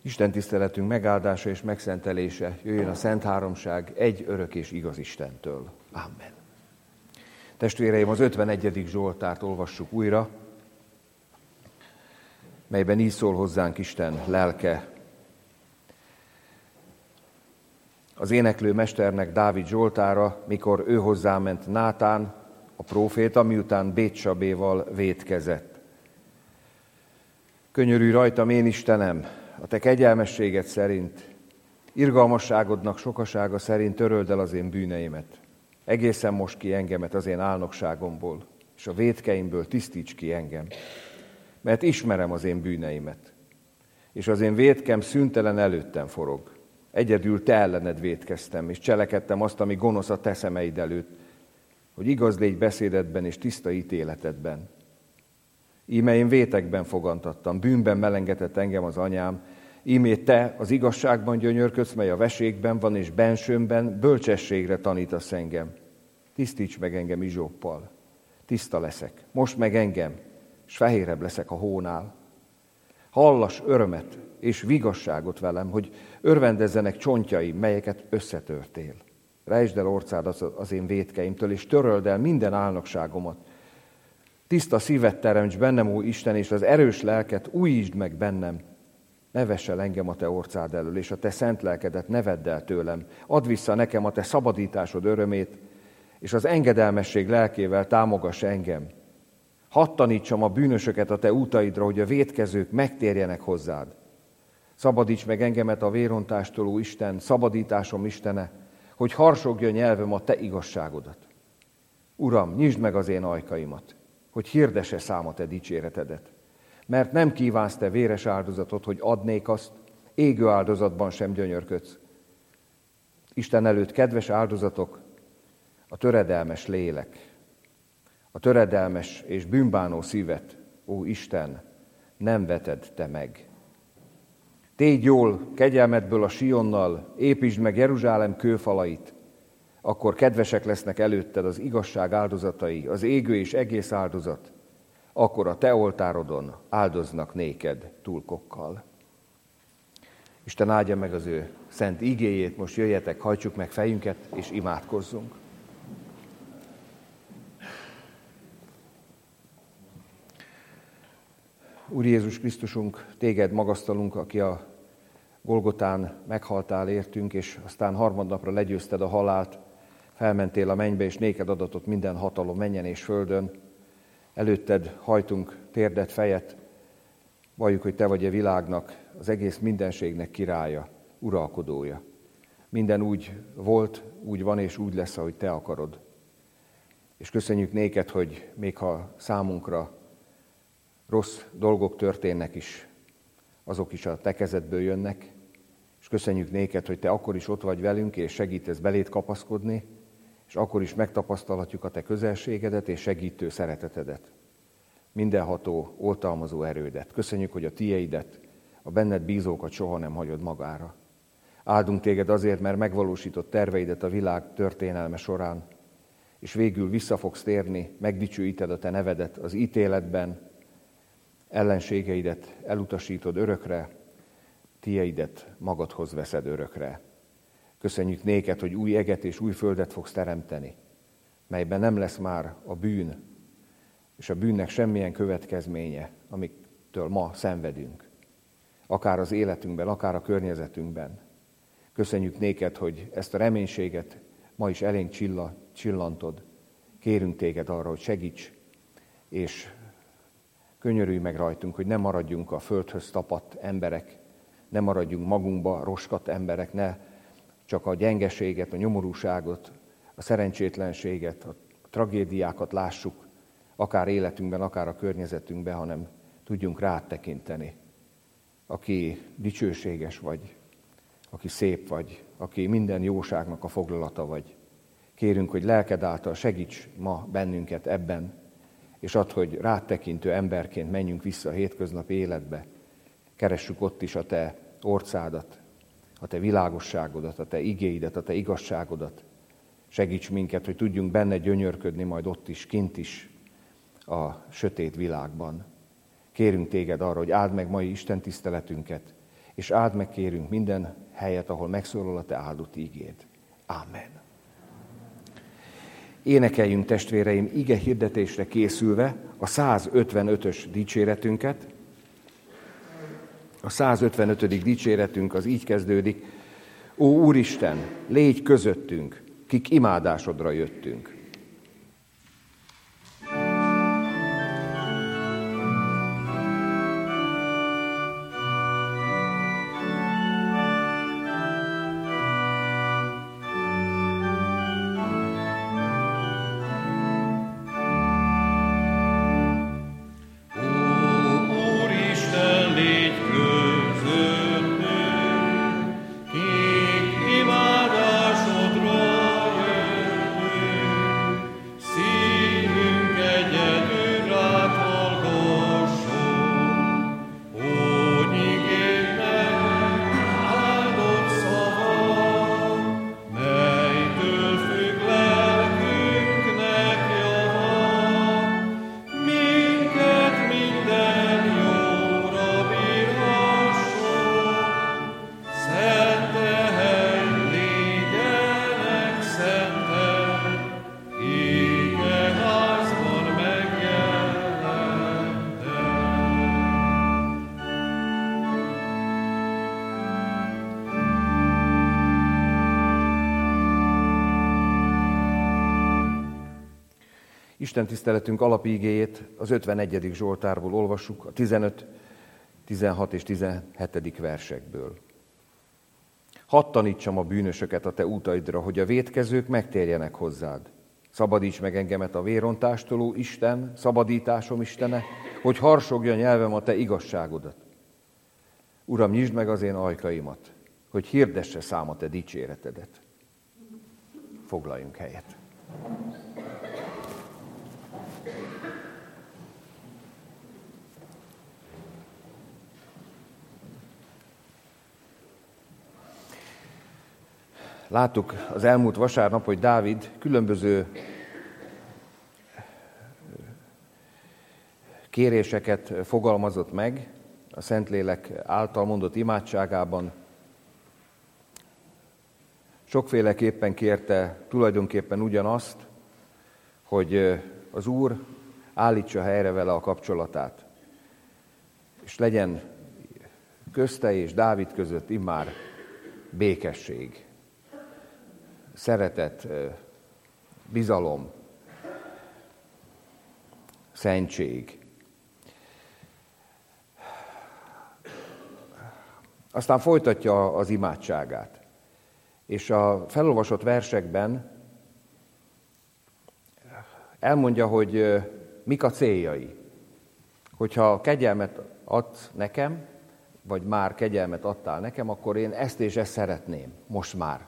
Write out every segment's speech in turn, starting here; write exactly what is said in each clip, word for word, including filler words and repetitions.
Isten tiszteletünk megáldása és megszentelése jöjjön a Szent Háromság egy örök és igaz Istentől. Amen. Testvéreim, az ötvenegyedik Zsoltárt olvassuk újra, melyben így szól hozzánk Isten lelke. Az éneklő mesternek Dávid Zsoltára, mikor ő hozzáment Nátán, a próféta, miután Bétsabéval vétkezett. Könyörülj rajtam, én Istenem, a te kegyelmességed szerint, irgalmasságodnak sokasága szerint töröld el az én bűneimet. Egészen most ki engemet az én álnokságomból, és a vétkeimből tisztíts ki engem. Mert ismerem az én bűneimet, és az én vétkem szüntelen előttem forog. Egyedül te ellened vétkeztem, és cselekedtem azt, ami gonosz a te szemeid előtt, hogy igaz légy beszédedben és tiszta ítéletedben. Íme én vétekben fogantattam, bűnben melengetett engem az anyám, ímét te az igazságban gyönyörködsz, mely a veségben van, és bensőmben bölcsességre tanítasz engem. Tisztíts meg engem izsóppal, tiszta leszek, most meg engem, és fehérebb leszek a hónál. Hallass örömet és vigasságot velem, hogy örvendezzenek csontjaim, melyeket összetörtél. Rejtsd el orcádat az én vétkeimtől, és töröld el minden álnokságomat. Tiszta szívet teremts bennem, ó Isten, és az erős lelket újítsd meg bennem. Ne vess el engem a te orcád elől, és a te szent lelkedet ne vedd el tőlem. Add vissza nekem a te szabadításod örömét, és az engedelmesség lelkével támogass engem. Hadd tanítsam a bűnösöket a te útaidra, hogy a vétkezők megtérjenek hozzád. Szabadíts meg engemet a vérontástól, ó Isten, szabadításom Istene, hogy harsogja nyelvem a te igazságodat. Uram, nyisd meg az én ajkaimat, hogy hirdesse szám a te dicséretedet. Mert nem kívánsz te véres áldozatot, hogy adnék azt, égő áldozatban sem gyönyörködsz. Isten előtt kedves áldozatok, a töredelmes lélek, a töredelmes és bűnbánó szívet, ó Isten, nem veted te meg. Tégy jól kegyelmedből a Sionnal, építsd meg Jeruzsálem kőfalait, akkor kedvesek lesznek előtted az igazság áldozatai, az égő és egész áldozat, akkor a te oltárodon áldoznak néked túlkokkal. Isten áldja meg az ő szent igéjét, most jöjjetek, hajtsuk meg fejünket és imádkozzunk. Úr Jézus Krisztusunk, téged magasztalunk, aki a Golgotán meghaltál értünk, és aztán harmadnapra legyőzted a halált, felmentél a mennybe, és néked adatott minden hatalom mennyen és földön. Előtted hajtunk térdet, fejet, valljuk, hogy te vagy a világnak, az egész mindenségnek királya, uralkodója. Minden úgy volt, úgy van és úgy lesz, ahogy te akarod. És köszönjük néked, hogy még ha számunkra rossz dolgok történnek is, azok is a te kezedből jönnek, és köszönjük néked, hogy te akkor is ott vagy velünk, és segítesz beléd kapaszkodni, és akkor is megtapasztalhatjuk a te közelségedet és segítő szeretetedet, mindenható, oltalmazó erődet. Köszönjük, hogy a tieidet, a benned bízókat soha nem hagyod magára. Áldunk téged azért, mert megvalósított terveidet a világ történelme során, és végül vissza fogsz térni, megdicsőíted a te nevedet az ítéletben, ellenségeidet elutasítod örökre, tieidet magadhoz veszed örökre. Köszönjük néked, hogy új eget és új földet fogsz teremteni, melyben nem lesz már a bűn, és a bűnnek semmilyen következménye, amiktől ma szenvedünk, akár az életünkben, akár a környezetünkben. Köszönjük néked, hogy ezt a reménységet ma is elénk csilla, csillantod. Kérünk téged arra, hogy segíts, és könyörülj meg rajtunk, hogy ne maradjunk a földhöz tapadt emberek, ne maradjunk magunkba roskadt emberek, ne csak a gyengeséget, a nyomorúságot, a szerencsétlenséget, a tragédiákat lássuk, akár életünkben, akár a környezetünkben, hanem tudjunk rád tekinteni. Aki dicsőséges vagy, aki szép vagy, aki minden jóságnak a foglalata vagy. Kérünk, hogy lelked által segíts ma bennünket ebben, és add, hogy rád tekintő emberként menjünk vissza a hétköznapi életbe. Keressük ott is a te orcádat, a te világosságodat, a te igéidet, a te igazságodat. Segíts minket, hogy tudjunk benne gyönyörködni majd ott is, kint is, a sötét világban. Kérünk téged arra, hogy áld meg mai Isten tiszteletünket, és áld meg, kérünk, minden helyet, ahol megszólal a te áldott ígéd. Amen. Énekeljünk, testvéreim, ige hirdetésre készülve a százötvenötös dicséretünket. A százötvenötödik dicséretünk az így kezdődik: Ó Úristen, légy közöttünk, kik imádásodra jöttünk. Isten tiszteletünk alapigéjét az ötvenegyedik Zsoltárból olvassuk, a tizenöt, tizenhat és tizenhetedik versekből. Hadd tanítsam a bűnösöket a te útaidra, hogy a vétkezők megtérjenek hozzád. Szabadíts meg engemet a vérontástól, ó Isten, szabadításom Istene, hogy harsogja nyelvem a te igazságodat. Uram, nyisd meg az én ajkaimat, hogy hirdesse szám a te dicséretedet. Foglaljunk helyet. Láttuk az elmúlt vasárnap, hogy Dávid különböző kéréseket fogalmazott meg a Szentlélek által mondott imádságában. Sokféleképpen kérte tulajdonképpen ugyanazt, hogy az Úr állítsa helyre vele a kapcsolatát, és legyen közte és Dávid között immár békesség, szeretet, bizalom, szentség. Aztán folytatja az imádságát. És a felolvasott versekben elmondja, hogy mik a céljai. Hogyha kegyelmet adsz nekem, vagy már kegyelmet adtál nekem, akkor én ezt és ezt szeretném, most már.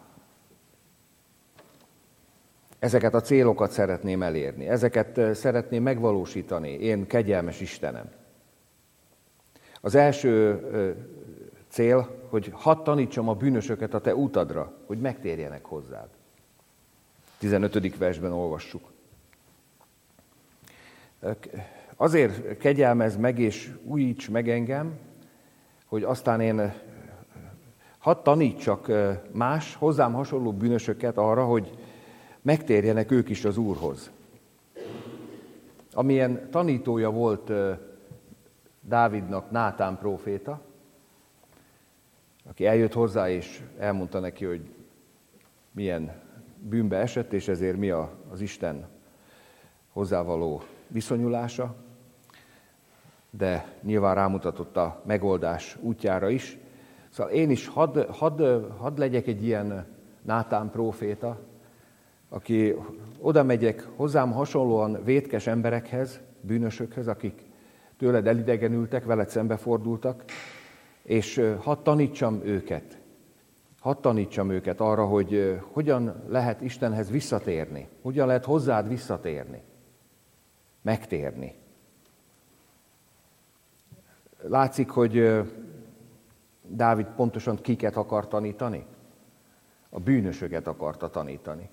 Ezeket a célokat szeretném elérni, ezeket szeretném megvalósítani, én kegyelmes Istenem. Az első cél, hogy hadd tanítsam a bűnösöket a te utadra, hogy megtérjenek hozzád. tizenötödik versben olvassuk. Azért kegyelmezz meg és újíts meg engem, hogy aztán én hadd tanítsak más, hozzám hasonló bűnösöket arra, hogy megtérjenek ők is az Úrhoz. Amilyen tanítója volt Dávidnak Nátán próféta, aki eljött hozzá és elmondta neki, hogy milyen bűnbe esett, és ezért mi az Isten hozzávaló viszonyulása, de nyilván rámutatott a megoldás útjára is. Szóval én is hadd, hadd, hadd legyek egy ilyen Nátán próféta, aki oda megyek hozzám hasonlóan vétkes emberekhez, bűnösökhez, akik tőled elidegenültek, veled szembefordultak, és hadd tanítsam őket, hadd tanítsam őket arra, hogy hogyan lehet Istenhez visszatérni, hogyan lehet hozzád visszatérni, megtérni. Látszik, hogy Dávid pontosan kiket akar tanítani? A bűnösöket akarta tanítani.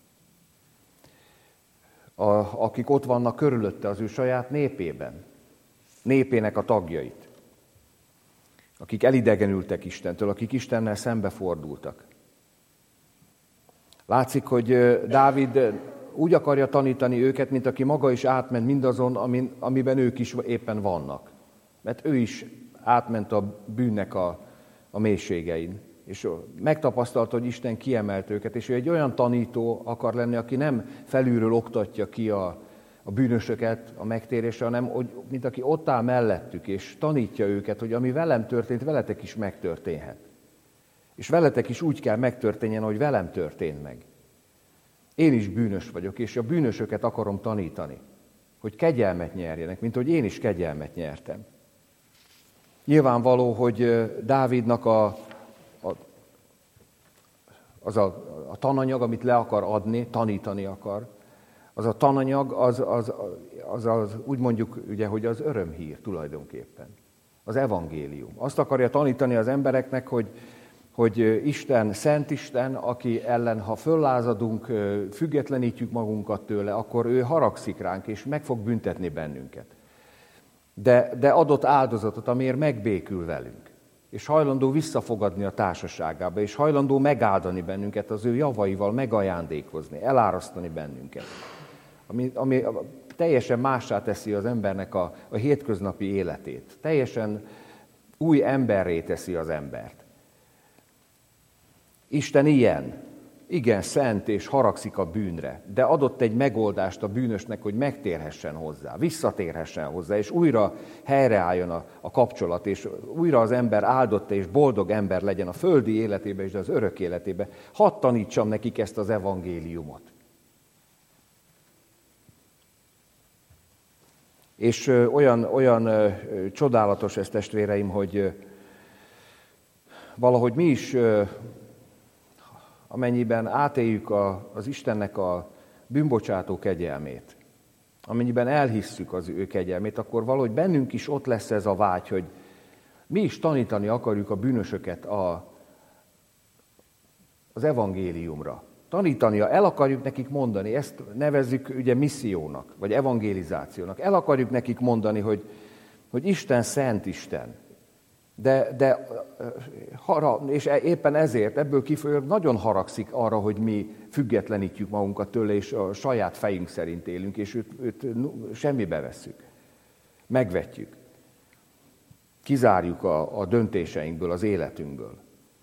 A, akik ott vannak körülötte az ő saját népében, népének a tagjait. akik elidegenültek Istentől, akik Istennel szembefordultak. Látszik, hogy Dávid úgy akarja tanítani őket, mint aki maga is átment mindazon, amin, amiben ők is éppen vannak. Mert ő is átment a bűnnek a, a mélységein. És megtapasztalta, hogy Isten kiemelt őket, és ő egy olyan tanító akar lenni, aki nem felülről oktatja ki a, a bűnösöket a megtérésre, hanem hogy, mint aki ott áll mellettük, és tanítja őket, hogy ami velem történt, veletek is megtörténhet. És veletek is úgy kell megtörténjen, ahogy velem történt meg. Én is bűnös vagyok, és a bűnösöket akarom tanítani, hogy kegyelmet nyerjenek, mint hogy én is kegyelmet nyertem. Nyilvánvaló, hogy Dávidnak a, a, az a, a tananyag, amit le akar adni, tanítani akar, az a tananyag, az, az, az, az úgy mondjuk, ugye, hogy az örömhír tulajdonképpen. Az evangélium. Azt akarja tanítani az embereknek, hogy hogy Isten, Szent Isten, aki ellen, ha föllázadunk, függetlenítjük magunkat tőle, akkor ő haragszik ránk, és meg fog büntetni bennünket. De, de adott áldozatot, amiért megbékül velünk, és hajlandó visszafogadni a társaságába, és hajlandó megáldani bennünket az ő javaival, megajándékozni, elárasztani bennünket. Ami, ami teljesen mássá teszi az embernek a, a hétköznapi életét. Teljesen új emberré teszi az embert. Isten ilyen, igen szent és haragszik a bűnre, de adott egy megoldást a bűnösnek, hogy megtérhessen hozzá, visszatérhessen hozzá, és újra helyreálljon a, a kapcsolat, és újra az ember áldott és boldog ember legyen a földi életében és az örök életében. Hadd tanítsam nekik ezt az evangéliumot. És ö, olyan, olyan ö, csodálatos ez, testvéreim, hogy ö, valahogy mi is... Ö, amennyiben átéljük a, az Istennek a bűnbocsátó kegyelmét, amennyiben elhisszük az ő kegyelmét, akkor valahogy bennünk is ott lesz ez a vágy, hogy mi is tanítani akarjuk a bűnösöket a, az evangéliumra. Tanítani, el akarjuk nekik mondani, ezt nevezzük ugye missziónak, vagy evangelizációnak. El akarjuk nekik mondani, hogy, hogy Isten szent Isten. De, de és éppen ezért, ebből kifolyólag nagyon haragszik arra, hogy mi függetlenítjük magunkat tőle, és a saját fejünk szerint élünk, és őt, őt semmibe vesszük. Megvetjük. Kizárjuk a, a döntéseinkből, az életünkből.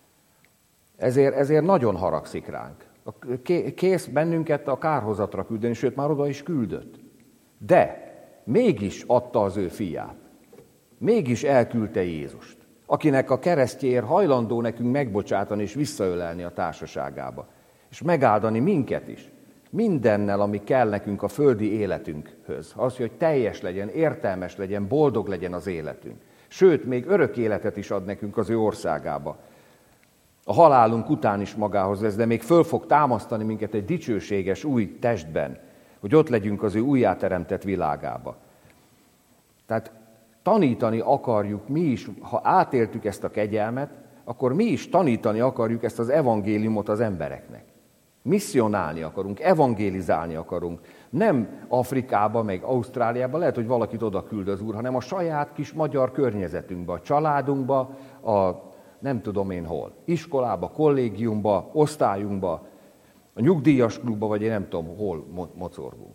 Ezért, ezért nagyon haragszik ránk. Kész bennünket a kárhozatra küldeni, sőt már oda is küldött. De mégis adta az ő fiát. Mégis elküldte Jézust, akinek a keresztjéért hajlandó nekünk megbocsátani és visszaölelni a társaságába, és megáldani minket is, mindennel, ami kell nekünk a földi életünkhöz. Az, hogy teljes legyen, értelmes legyen, boldog legyen az életünk. Sőt, még örök életet is ad nekünk az ő országába. A halálunk után is magához vesz, de még föl fog támasztani minket egy dicsőséges új testben, hogy ott legyünk az ő újjáteremtett világába. Tehát tanítani akarjuk mi is, ha átéltük ezt a kegyelmet, akkor mi is tanítani akarjuk ezt az evangéliumot az embereknek. Misszionálni akarunk, evangélizálni akarunk. Nem Afrikába, meg Ausztráliába, lehet, hogy valakit oda küld az Úr, hanem a saját kis magyar környezetünkbe, a családunkba, a nem tudom én hol, iskolába, kollégiumba, osztályunkba, a nyugdíjas klubba, vagy én nem tudom hol mocorgunk.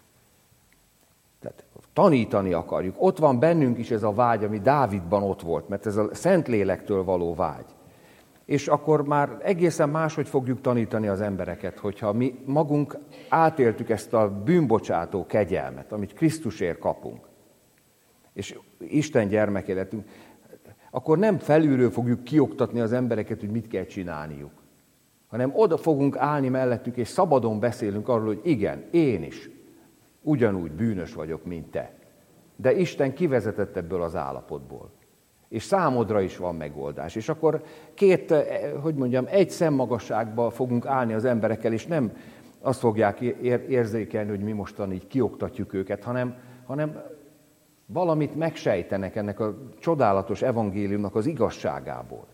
Tehát tanítani akarjuk. Ott van bennünk is ez a vágy, ami Dávidban ott volt, mert ez a Szentlélektől való vágy. És akkor már egészen máshogy fogjuk tanítani az embereket, hogyha mi magunk átéltük ezt a bűnbocsátó kegyelmet, amit Krisztusért kapunk, és Isten gyermeké lettünk, akkor nem felülről fogjuk kioktatni az embereket, hogy mit kell csinálniuk, hanem oda fogunk állni mellettük, és szabadon beszélünk arról, hogy igen, én is ugyanúgy bűnös vagyok, mint te. De Isten kivezetett ebből az állapotból. És számodra is van megoldás. És akkor két, hogy mondjam, egy szemmagasságba fogunk állni az emberekkel, és nem azt fogják érzékelni, hogy mi mostan így kioktatjuk őket, hanem, hanem valamit megsejtenek ennek a csodálatos evangéliumnak az igazságából.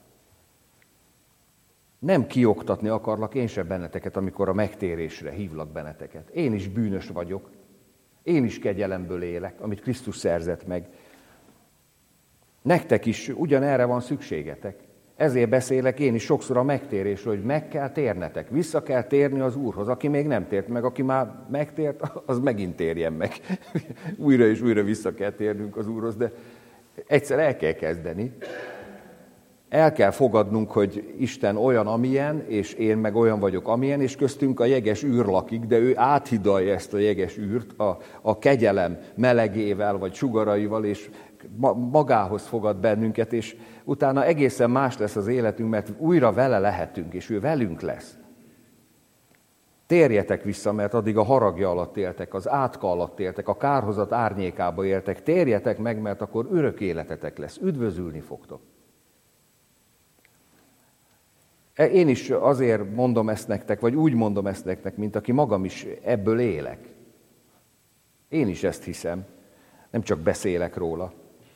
Nem kioktatni akarlak én sem benneteket, amikor a megtérésre hívlak benneteket. Én is bűnös vagyok. Én is kegyelemből élek, amit Krisztus szerzett meg. Nektek is ugyanerre van szükségetek. Ezért beszélek én is sokszor a megtérésről, hogy meg kell térnetek, vissza kell térni az Úrhoz. Aki még nem tért meg, aki már megtért, az megint térjen meg. Újra és újra vissza kell térnünk az Úrhoz, de egyszer el kell kezdeni. El kell fogadnunk, hogy Isten olyan, amilyen, és én meg olyan vagyok, amilyen, és köztünk a jeges űr lakik, de ő áthidalja ezt a jeges űrt a, a kegyelem melegével, vagy sugaraival, és magához fogad bennünket, és utána egészen más lesz az életünk, mert újra vele lehetünk, és ő velünk lesz. Térjetek vissza, mert addig a haragja alatt éltek, az átka alatt éltek, a kárhozat árnyékába éltek. Térjetek meg, mert akkor örök életetek lesz, üdvözülni fogtok. Én is azért mondom ezt nektek, vagy úgy mondom ezt nektek, mint aki magam is ebből élek. Én is ezt hiszem, nem csak beszélek róla.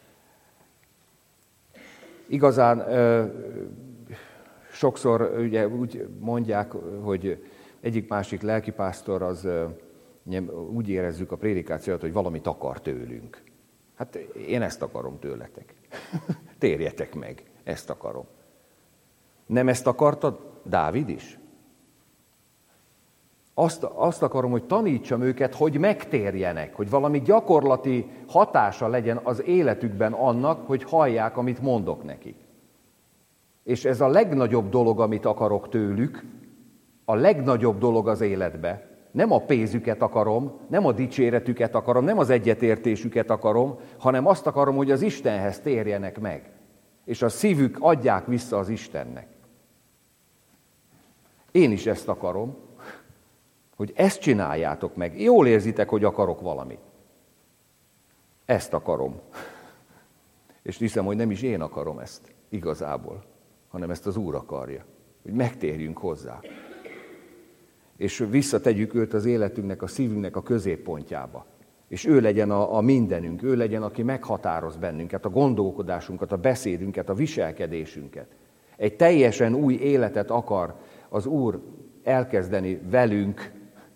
Igazán ö, sokszor ugye, úgy mondják, hogy egyik-másik lelkipásztor az ö, úgy érezzük a prédikációt, hogy valamit akar tőlünk. Hát én ezt akarom tőletek. Térjetek meg, ezt akarom. Nem ezt akartad Dávid is? Azt, azt akarom, hogy tanítsam őket, hogy megtérjenek, hogy valami gyakorlati hatása legyen az életükben annak, hogy hallják, amit mondok nekik. És ez a legnagyobb dolog, amit akarok tőlük, a legnagyobb dolog az életbe. Nem a pénzüket akarom, nem a dicséretüket akarom, nem az egyetértésüket akarom, hanem azt akarom, hogy az Istenhez térjenek meg. És a szívük adják vissza az Istennek. Én is ezt akarom, hogy ezt csináljátok meg. Jól érzitek, hogy akarok valamit. Ezt akarom. És hiszem, hogy nem is én akarom ezt igazából, hanem ezt az Úr akarja, hogy megtérjünk hozzá. És visszategyük őt az életünknek, a szívünknek a középpontjába. És ő legyen a, a mindenünk, ő legyen, aki meghatároz bennünket, a gondolkodásunkat, a beszédünket, a viselkedésünket. Egy teljesen új életet akar az Úr elkezdeni velünk,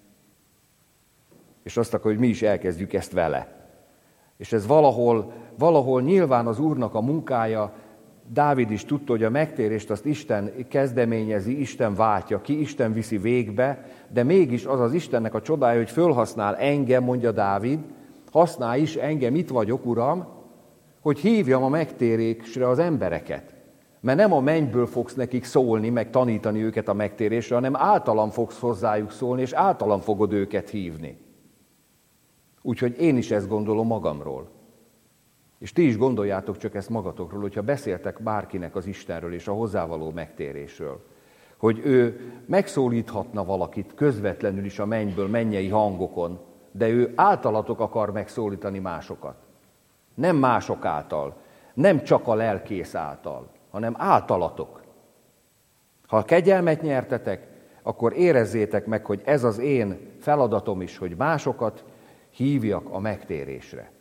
és azt akar, hogy mi is elkezdjük ezt vele. És ez valahol, valahol nyilván az Úrnak a munkája. Dávid is tudta, hogy a megtérést azt Isten kezdeményezi, Isten váltja ki, Isten viszi végbe, de mégis az az Istennek a csodája, hogy fölhasznál engem, mondja Dávid, használ is engem, itt vagyok, Uram, hogy hívjam a megtérésre az embereket. Mert nem a mennyből fogsz nekik szólni, meg tanítani őket a megtérésre, hanem általam fogsz hozzájuk szólni, és általam fogod őket hívni. Úgyhogy én is ezt gondolom magamról. És ti is gondoljátok csak ezt magatokról, hogyha beszéltek bárkinek az Istenről és a hozzávaló megtérésről, hogy ő megszólíthatna valakit közvetlenül is a mennyből, mennyei hangokon, de ő általatok akar megszólítani másokat. Nem mások által, nem csak a lelkész által, hanem általatok. Ha kegyelmet nyertetek, akkor érezzétek meg, hogy ez az én feladatom is, hogy másokat hívjak a megtérésre.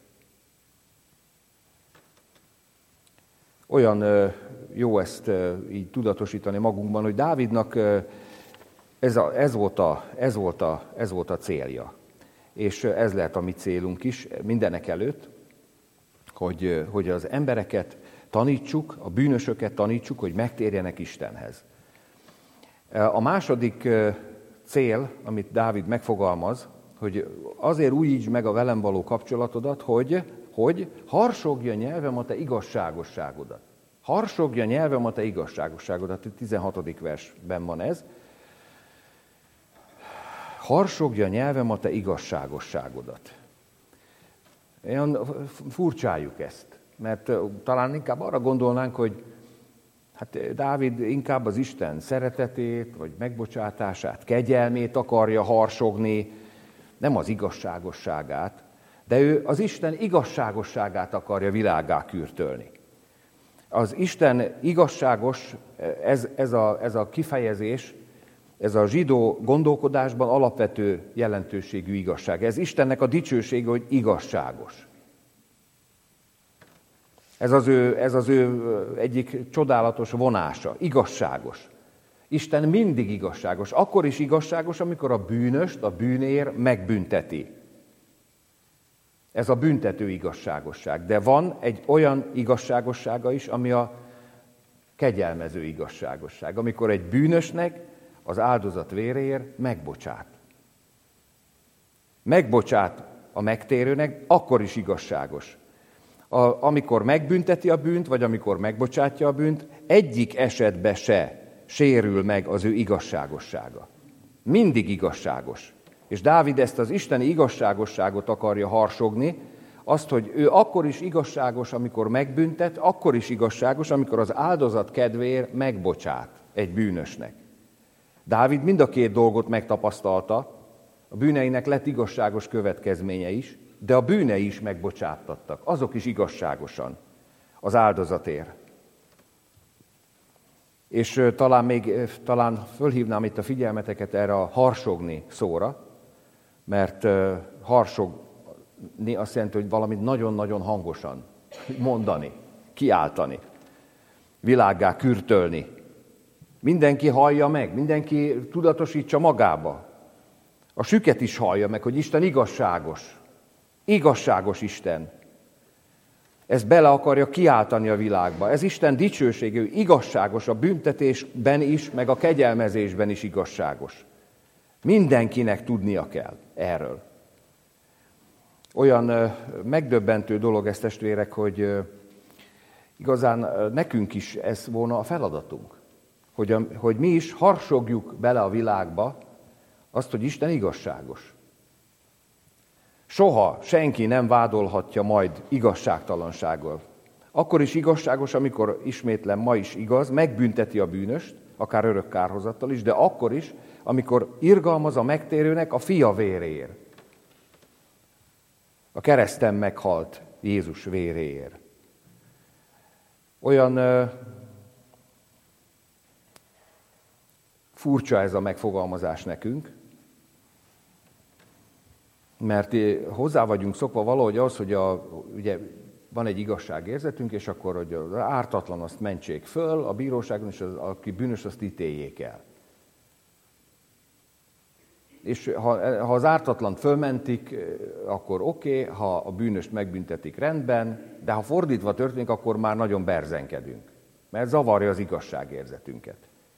Olyan jó ezt így tudatosítani magunkban, hogy Dávidnak ez, a, ez, volt a, ez, volt a, ez volt a célja. És ez lehet a mi célunk is mindenek előtt, hogy, hogy az embereket tanítsuk, a bűnösöket tanítsuk, hogy megtérjenek Istenhez. A második cél, amit Dávid megfogalmaz, hogy azért újítsd meg a velem való kapcsolatodat, hogy, hogy harsogja nyelvem a te igazságosságodat. Harsogja nyelvem a te igazságosságodat. A tizenhatodik versben van ez. Harsogja nyelvem a te igazságosságodat. Olyan furcsáljuk ezt, mert talán inkább arra gondolnánk, hogy hát Dávid inkább az Isten szeretetét, vagy megbocsátását, kegyelmét akarja harsogni, nem az igazságosságát, de ő az Isten igazságosságát akarja világgá kürtölni. Az Isten igazságos, ez, ez, a, ez a kifejezés, ez a zsidó gondolkodásban alapvető jelentőségű igazság. Ez Istennek a dicsősége, hogy igazságos. Ez az ő, ez az ő egyik csodálatos vonása, igazságos. Isten mindig igazságos. Akkor is igazságos, amikor a bűnöst, a bűnér megbünteti. Ez a büntető igazságosság. De van egy olyan igazságossága is, ami a kegyelmező igazságosság, amikor egy bűnösnek az áldozat véréért megbocsát. Megbocsát a megtérőnek, akkor is igazságos. A, amikor megbünteti a bűnt, vagy amikor megbocsátja a bűnt, egyik esetben se sérül meg az ő igazságossága. Mindig igazságos. És Dávid ezt az isteni igazságosságot akarja harsogni, azt, hogy ő akkor is igazságos, amikor megbüntet, akkor is igazságos, amikor az áldozat kedvéért megbocsát egy bűnösnek. Dávid mind a két dolgot megtapasztalta, a bűneinek lett igazságos következménye is, de a bűnei is megbocsáttattak, azok is igazságosan az áldozatért. És talán még talán fölhívnám itt a figyelmeteket erre a harsogni szóra, mert harsogni azt jelenti, hogy valamit nagyon-nagyon hangosan mondani, kiáltani, világgá kürtölni. Mindenki hallja meg, mindenki tudatosítsa magába. A süket is hallja meg, hogy Isten igazságos. Igazságos Isten. Ezt bele akarja kiáltani a világba. Ez Isten dicsősége, ő igazságos a büntetésben is, meg a kegyelmezésben is igazságos. Mindenkinek tudnia kell erről. Olyan megdöbbentő dolog ez, testvérek, hogy igazán nekünk is ez volna a feladatunk. Hogy, a, hogy mi is harsogjuk bele a világba azt, hogy Isten igazságos. Soha senki nem vádolhatja majd igazságtalansággal. Akkor is igazságos, amikor ismétlem, ma is igaz, megbünteti a bűnöst, akár örök kárhozattal is, de akkor is, amikor irgalmaz a megtérőnek a fia véréért. A kereszten meghalt Jézus véréért. Olyan uh, furcsa ez a megfogalmazás nekünk, mert hozzá vagyunk szokva valahogy az, hogy a, ugye van egy igazságérzetünk, és akkor hogy az ártatlan azt mentsék föl a bíróságon, és az, aki bűnös, azt ítéljék el. És ha, ha az ártatlant fölmentik, akkor oké, okay, ha a bűnöst megbüntetik, rendben, de ha fordítva történik, akkor már nagyon berzenkedünk, mert zavarja az igazságérzetünket.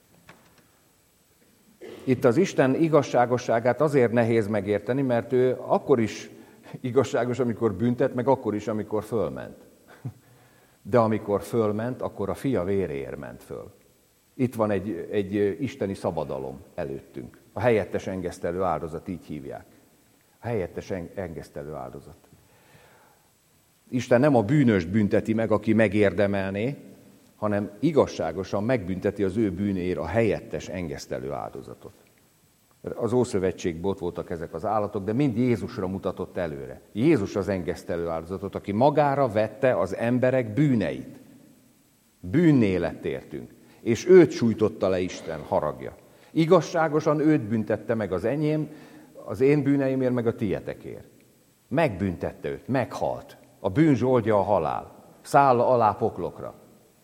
Itt az Isten igazságosságát azért nehéz megérteni, mert ő akkor is igazságos, amikor büntet, meg akkor is, amikor fölment. De amikor fölment, akkor a fia véréért ment föl. Itt van egy, egy isteni szabadalom előttünk. A helyettes engesztelő áldozat, így hívják. A helyettes engesztelő áldozat. Isten nem a bűnöst bünteti meg, aki megérdemelné, hanem igazságosan megbünteti az ő bűnéért a helyettes engesztelő áldozatot. Az Ószövetségben ott voltak ezek az állatok, de mind Jézusra mutatott előre. Jézus az engesztelő áldozatot, aki magára vette az emberek bűneit. Bűnné lett értünk. És őt sújtotta le Isten haragja. Igazságosan őt büntette meg az enyém, az én bűneimért, meg a tietekért. Megbüntette őt, meghalt. A bűn zsoldja a halál. Száll alá poklokra.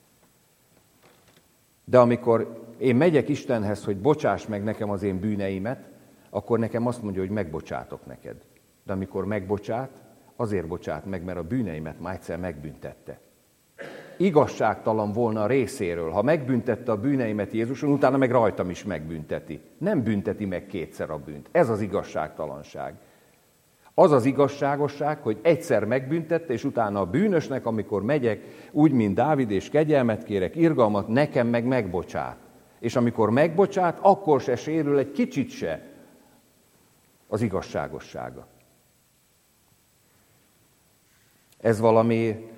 De amikor én megyek Istenhez, hogy bocsáss meg nekem az én bűneimet, akkor nekem azt mondja, hogy megbocsátok neked. De amikor megbocsát, azért bocsát meg, mert a bűneimet már egyszer megbüntette. Igazságtalan volna a részéről, ha megbüntette a bűneimet Jézuson, utána meg rajtam is megbünteti. Nem bünteti meg kétszer a bűnt. Ez az igazságtalanság. Az az igazságosság, hogy egyszer megbüntette, és utána a bűnösnek, amikor megyek, úgy, mint Dávid, és kegyelmet kérek, irgalmat, nekem meg megbocsát. És amikor megbocsát, akkor se sérül egy kicsit se az igazságossága. Ez valami,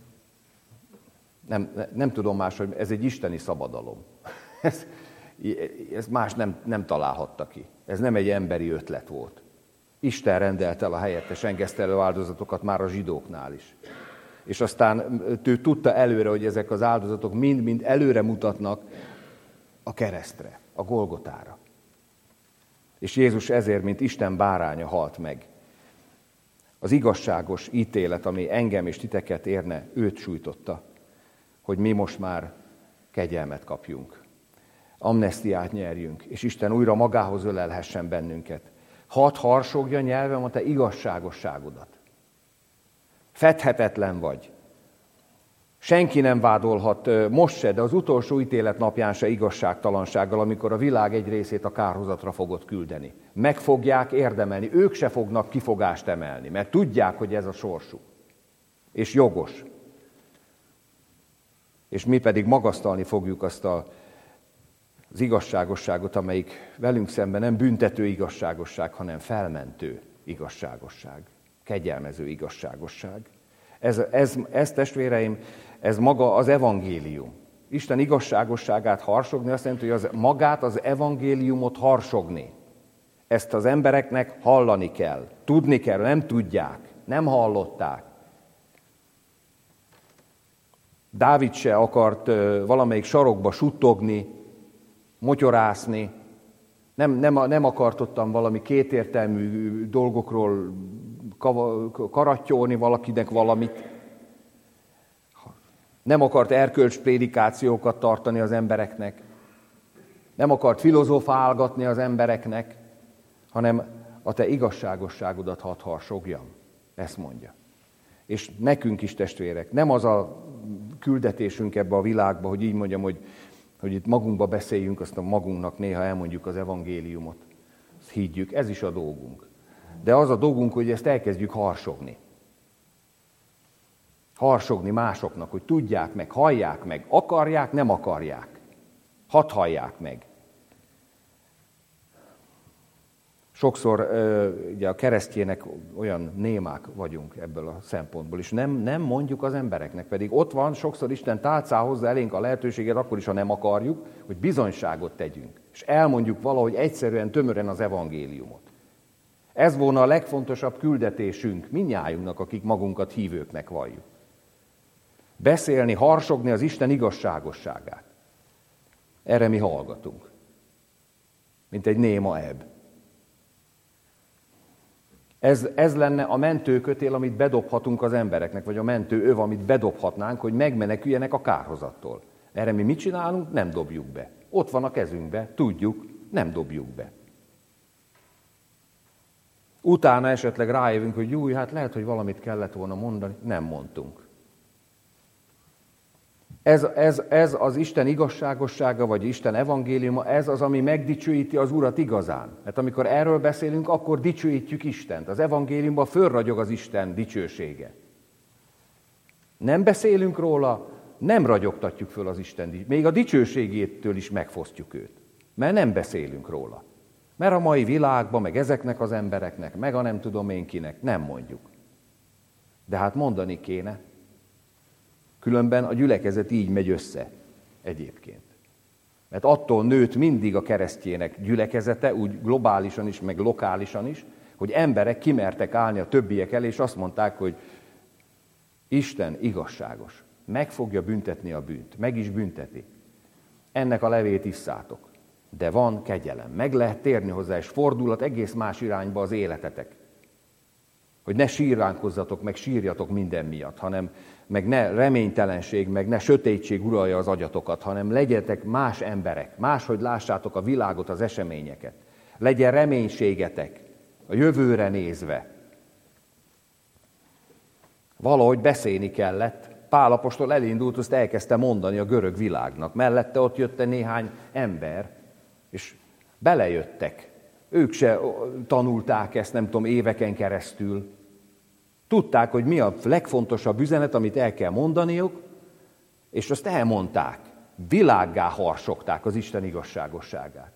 nem, nem tudom más, hogy ez egy isteni szabadalom. Ez, ez más nem, nem találhatta ki. Ez nem egy emberi ötlet volt. Isten rendelt el a helyettes engesztelő áldozatokat már a zsidóknál is. És aztán ő tudta előre, hogy ezek az áldozatok mind-mind előre mutatnak a keresztre, a Golgotára. És Jézus ezért, mint Isten báránya halt meg. Az igazságos ítélet, ami engem és titeket érne, őt sújtotta, hogy mi most már kegyelmet kapjunk. Amnesztiát nyerjünk, és Isten újra magához ölelhessen bennünket. Hadd harsogja nyelvem a te igazságosságodat. Fedhetetlen vagy. Senki nem vádolhat most se, de az utolsó ítélet napján se igazságtalansággal, amikor a világ egy részét a kárhozatra fogod küldeni. Meg fogják érdemelni, ők se fognak kifogást emelni, mert tudják, hogy ez a sorsuk. És jogos. És mi pedig magasztalni fogjuk azt a, az igazságosságot, amelyik velünk szemben nem büntető igazságosság, hanem felmentő igazságosság, kegyelmező igazságosság. Ez, ez, ez testvéreim, ez maga az evangélium. Isten igazságosságát harsogni azt jelenti, hogy az, magát az evangéliumot harsogni. Ezt az embereknek hallani kell, tudni kell, nem tudják, nem hallották. Dávid se akart valamelyik sarokba suttogni, motyorászni, nem, nem, nem akart ottan valami kétértelmű dolgokról karattyolni valakinek valamit, nem akart erkölcsprédikációkat tartani az embereknek, nem akart filozofálgatni az embereknek, hanem a te igazságosságodat hadd harsogjam, ezt mondja. És nekünk is, testvérek, nem az a küldetésünk ebbe a világba, hogy így mondjam, hogy, hogy itt magunkba beszéljünk, aztán magunknak néha elmondjuk az evangéliumot. Ezt higgyük, ez is a dolgunk. De az a dolgunk, hogy ezt elkezdjük harsogni. Harsogni másoknak, hogy tudják meg, hallják meg, akarják, nem akarják. Hadd hallják meg. Sokszor ugye a keresztjének olyan némák vagyunk ebből a szempontból, és nem, nem mondjuk az embereknek, pedig ott van, sokszor Isten tálcál hozzá elénk a lehetőséget, akkor is, ha nem akarjuk, hogy bizonyságot tegyünk, és elmondjuk valahogy egyszerűen, tömören az evangéliumot. Ez volna a legfontosabb küldetésünk mindnyájunknak, akik magunkat hívőknek valljuk. Beszélni, harsogni az Isten igazságosságát. Erre mi hallgatunk. Mint egy néma ebb. Ez, ez lenne a mentőkötél, amit bedobhatunk az embereknek, vagy a mentő öv, amit bedobhatnánk, hogy megmeneküljenek a kárhozattól. Erre mi mit csinálunk? Nem dobjuk be. Ott van a kezünkbe, tudjuk, nem dobjuk be. Utána esetleg rájövünk, hogy jó, hát lehet, hogy valamit kellett volna mondani, nem mondtunk. Ez, ez, ez az Isten igazságossága, vagy Isten evangéliuma, ez az, ami megdicsőíti az Urat igazán. Mert amikor erről beszélünk, akkor dicsőítjük Istent. Az evangéliumban fölragyog az Isten dicsősége. Nem beszélünk róla, nem ragyogtatjuk föl az Isten, még a dicsőségétől is megfosztjuk őt. Mert nem beszélünk róla. Mert a mai világban, meg ezeknek az embereknek, meg a nem tudom én kinek, nem mondjuk. De hát mondani kéne. Különben a gyülekezet így megy össze egyébként. Mert attól nőtt mindig a keresztjének gyülekezete, úgy globálisan is, meg lokálisan is, hogy emberek kimertek állni a többiek elé, és azt mondták, hogy Isten igazságos, meg fogja büntetni a bűnt, meg is bünteti. Ennek a levét isszátok, de van kegyelem, meg lehet térni hozzá, és fordulat egész más irányba az életetek. Hogy ne sírránkozzatok, meg sírjatok minden miatt, hanem meg ne reménytelenség, meg ne sötétség uralja az agyatokat, hanem legyetek más emberek, máshogy lássátok a világot, az eseményeket. Legyen reménységetek a jövőre nézve. Valahogy beszélni kellett. Pál apostol elindult, azt elkezdte mondani a görög világnak. Mellette ott jött néhány ember, és belejöttek. Ők se tanulták ezt, nem tudom, éveken keresztül. Tudták, hogy mi a legfontosabb üzenet, amit el kell mondaniuk, és azt elmondták. Világgá harsogták az Isten igazságosságát.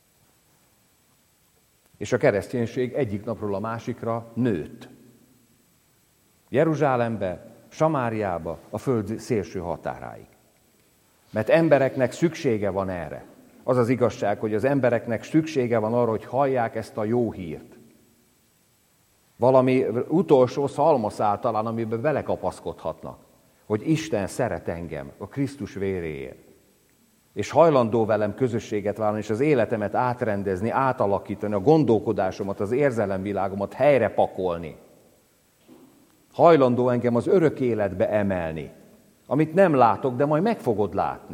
És a kereszténység egyik napról a másikra nőtt. Jeruzsálembe, Samáriába, a föld szélső határáig. Mert embereknek szüksége van erre. Az az igazság, hogy az embereknek szüksége van arra, hogy hallják ezt a jó hírt. Valami utolsó szalmaszál talán, amiben belekapaszkodhatnak, hogy Isten szeret engem a Krisztus véréért. És hajlandó velem közösséget vállalni, és az életemet átrendezni, átalakítani, a gondolkodásomat, az érzelemvilágomat helyre pakolni. Hajlandó engem az örök életbe emelni, amit nem látok, de majd meg fogod látni.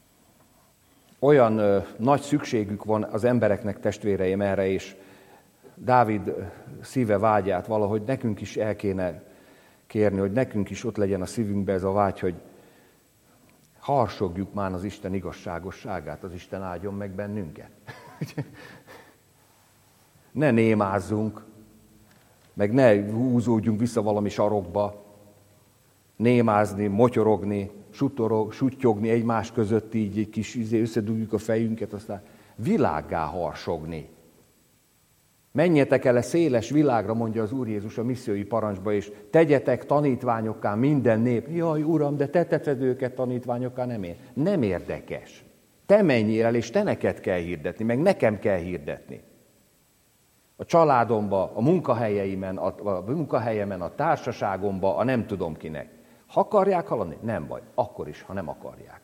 Olyan ö, nagy szükségük van az embereknek, testvéreim, erre, és Dávid szíve vágyát valahogy nekünk is el kéne kérni, hogy nekünk is ott legyen a szívünkbe ez a vágy, hogy harsogjuk már az Isten igazságosságát, az Isten áldjon meg bennünket. Ne némázzunk, meg ne húzódjunk vissza valami sarokba, némázni, motyorogni, sutorog, suttyogni egymás között, így egy kis összedugjuk a fejünket, aztán világgá harsogni. Menjetek el a széles világra, mondja az Úr Jézus a missziói parancsba, és tegyetek tanítványokká minden nép. Jaj, Uram, de te teszed őket tanítványokká, nem én. Nem érdekes. Te menjél el, és te neked kell hirdetni, meg nekem kell hirdetni. A családomba, a munkahelyeimen, a, a munkahelyemen, a társaságomba, a nem tudom kinek. Ha akarják hallani? Nem baj. Akkor is, ha nem akarják.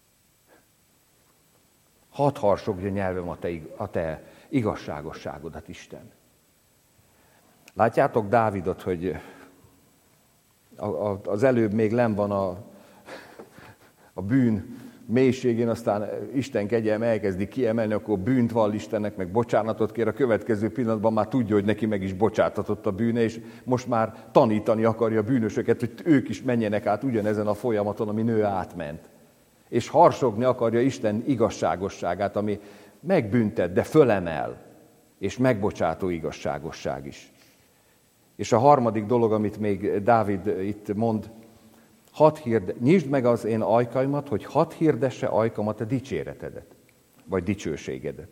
Hadd harsogja nyelvem a te, a te igazságosságodat, Isten. Látjátok Dávidot, hogy a, a, az előbb még lenn van a, a bűn mélységén, aztán Isten kegyelme elkezdi kiemelni, akkor bűnt vall Istennek, meg bocsánatot kér, a következő pillanatban már tudja, hogy neki meg is bocsátatott a bűne, és most már tanítani akarja a bűnösöket, hogy ők is menjenek át ugyanezen a folyamaton, ami nő átment. És harsogni akarja Isten igazságosságát, ami megbüntet, de fölemel, és megbocsátó igazságosság is. És a harmadik dolog, amit még Dávid itt mond, hadd hirde, nyisd meg az én ajkaimat, hogy hadd hirdesse ajkamat a dicséretedet, vagy dicsőségedet.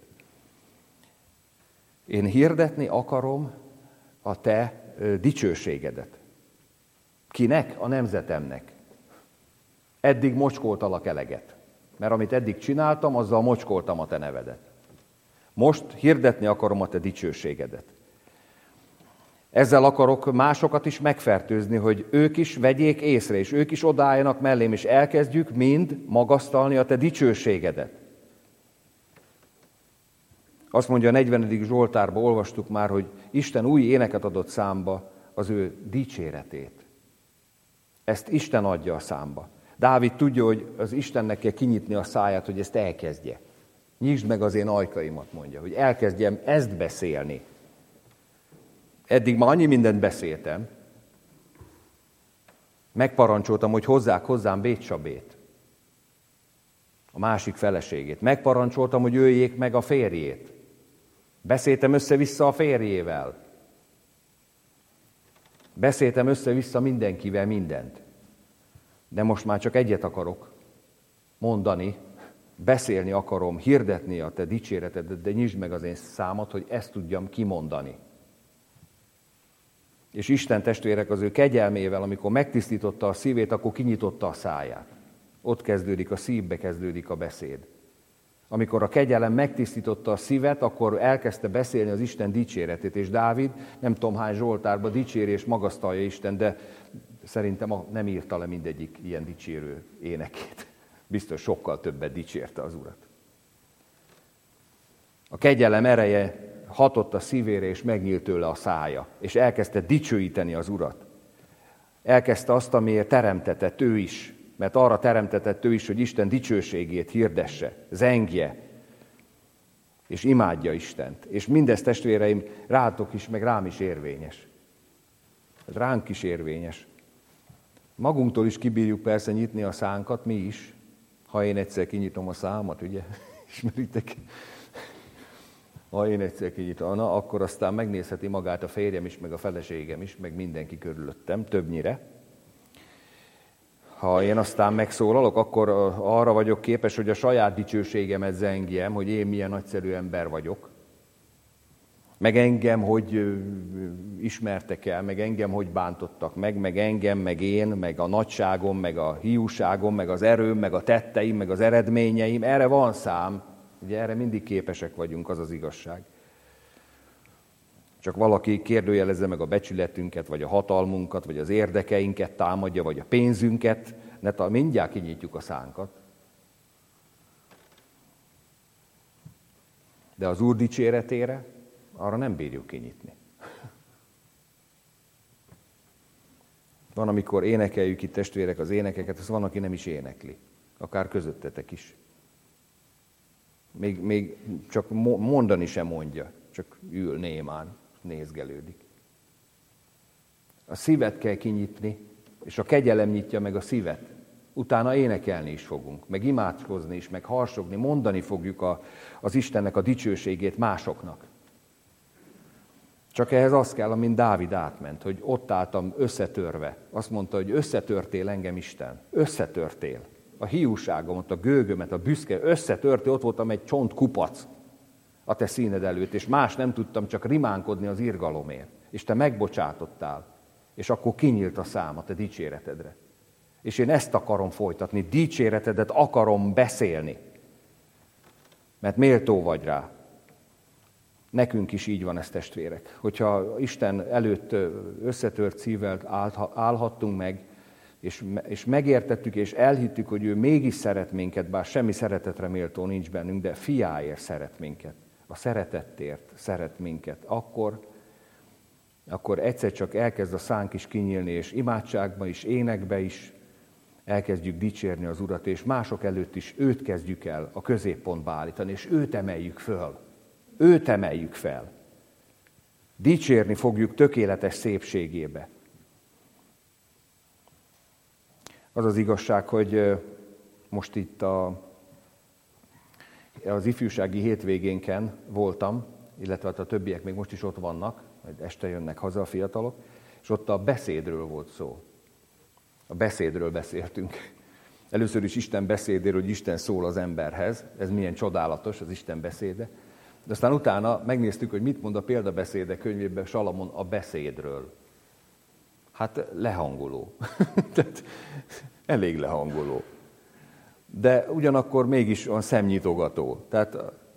Én hirdetni akarom a te dicsőségedet. Kinek? A nemzetemnek. Eddig mocskoltalak eleget, mert amit eddig csináltam, azzal mocskoltam a te nevedet. Most hirdetni akarom a te dicsőségedet. Ezzel akarok másokat is megfertőzni, hogy ők is vegyék észre, és ők is odaálljanak mellém, és elkezdjük mind magasztalni a te dicsőségedet. Azt mondja a negyvenedik Zsoltárban, olvastuk már, hogy Isten új éneket adott számba, az ő dicséretét. Ezt Isten adja a számba. Dávid tudja, hogy az Istennek kell kinyitni a száját, hogy ezt elkezdje. Nyisd meg az én ajkaimat, mondja, hogy elkezdjem ezt beszélni. Eddig már annyi mindent beszéltem. Megparancsoltam, hogy hozzák hozzám Bétsabét, a másik feleségét. Megparancsoltam, hogy öljék meg a férjét. Beszéltem össze-vissza a férjével. Beszéltem össze-vissza mindenkivel mindent. De most már csak egyet akarok mondani, beszélni akarom, hirdetni a te dicséretedet, de nyisd meg az én számat, hogy ezt tudjam kimondani. És Isten testvérek az ő kegyelmével, amikor megtisztította a szívét, akkor kinyitotta a száját. Ott kezdődik a szívbe, kezdődik a beszéd. Amikor a kegyelem megtisztította a szívet, akkor elkezdte beszélni az Isten dicséretét, és Dávid, nem tudom hány Zsoltárban dicséri és magasztalja Isten, de szerintem nem írta le mindegyik ilyen dicsérő énekét. Biztos sokkal többet dicsérte az Urat. A kegyelem ereje hatott a szívére, és megnyílt tőle a szája, és elkezdte dicsőíteni az Urat. Elkezdte azt, amiért teremtetett ő is, mert arra teremtetett ő is, hogy Isten dicsőségét hirdesse, zengje, és imádja Istent. És mindez, testvéreim, rátok is, meg rám is érvényes. Ránk is érvényes. Magunktól is kibírjuk persze nyitni a szánkat, mi is, ha én egyszer kinyitom a számat, ugye? Ismeritek? Ha én egyszer kinyitom, na, akkor aztán megnézheti magát a férjem is, meg a feleségem is, meg mindenki körülöttem, többnyire. Ha én aztán megszólalok, akkor arra vagyok képes, hogy a saját dicsőségemet zengjem, hogy én milyen nagyszerű ember vagyok. Meg engem, hogy ismertek el, meg engem, hogy bántottak meg, meg engem, meg én, meg a nagyságom, meg a hiúságom, meg az erőm, meg a tetteim, meg az eredményeim. Erre van szám. Ugye erre mindig képesek vagyunk, az az igazság. Csak valaki kérdőjelezze meg a becsületünket, vagy a hatalmunkat, vagy az érdekeinket támadja, vagy a pénzünket, ne tal- mindjárt kinyitjuk a szánkat. De az Úr dicséretére arra nem bírjuk kinyitni. Van, amikor énekeljük itt, testvérek, az énekeket, az van, aki nem is énekli. Akár közöttetek is. Még, még csak mondani sem mondja, csak ül némán. nézgelődik. A szívet kell kinyitni, és a kegyelem nyitja meg a szívet. Utána énekelni is fogunk, meg imádkozni is, meg harsogni, mondani fogjuk a, az Istennek a dicsőségét másoknak. Csak ehhez az kell, amint Dávid átment, hogy ott álltam összetörve. Azt mondta, hogy összetörtél engem, Isten. Összetörtél. A hiúságomat, a gőgömet, a büszke, összetörtél, ott voltam egy csontkupac a te színed előtt, és más nem tudtam, csak rimánkodni az irgalomért. És te megbocsátottál, és akkor kinyílt a szám a te dicséretedre. És én ezt akarom folytatni, dicséretedet akarom beszélni, mert méltó vagy rá. Nekünk is így van ez, testvérek. Hogyha Isten előtt összetört szívvel állhattunk meg, és, és megértettük és elhittük, hogy ő mégis szeret minket, bár semmi szeretetre méltó nincs bennünk, de fiáért szeret minket, a szeretettért szeret minket, akkor, akkor egyszer csak elkezd a szánk is kinyílni, és imádságba is, énekbe is elkezdjük dicsérni az Urat, és mások előtt is őt kezdjük el a középpontba állítani, és őt emeljük föl. Őt emeljük fel. Dicsérni fogjuk tökéletes szépségébe. Az az igazság, hogy most itt a, az ifjúsági hétvégénken voltam, illetve a többiek még most is ott vannak, majd este jönnek haza a fiatalok, és ott a beszédről volt szó. A beszédről beszéltünk. Először is Isten beszédéről, hogy Isten szól az emberhez. Ez milyen csodálatos, az Isten beszéde. De aztán utána megnéztük, hogy mit mond a példabeszédek könyvében Salamon a beszédről. Hát lehangoló. Tehát elég lehangoló. De ugyanakkor mégis olyan szemnyitogató. Tehát,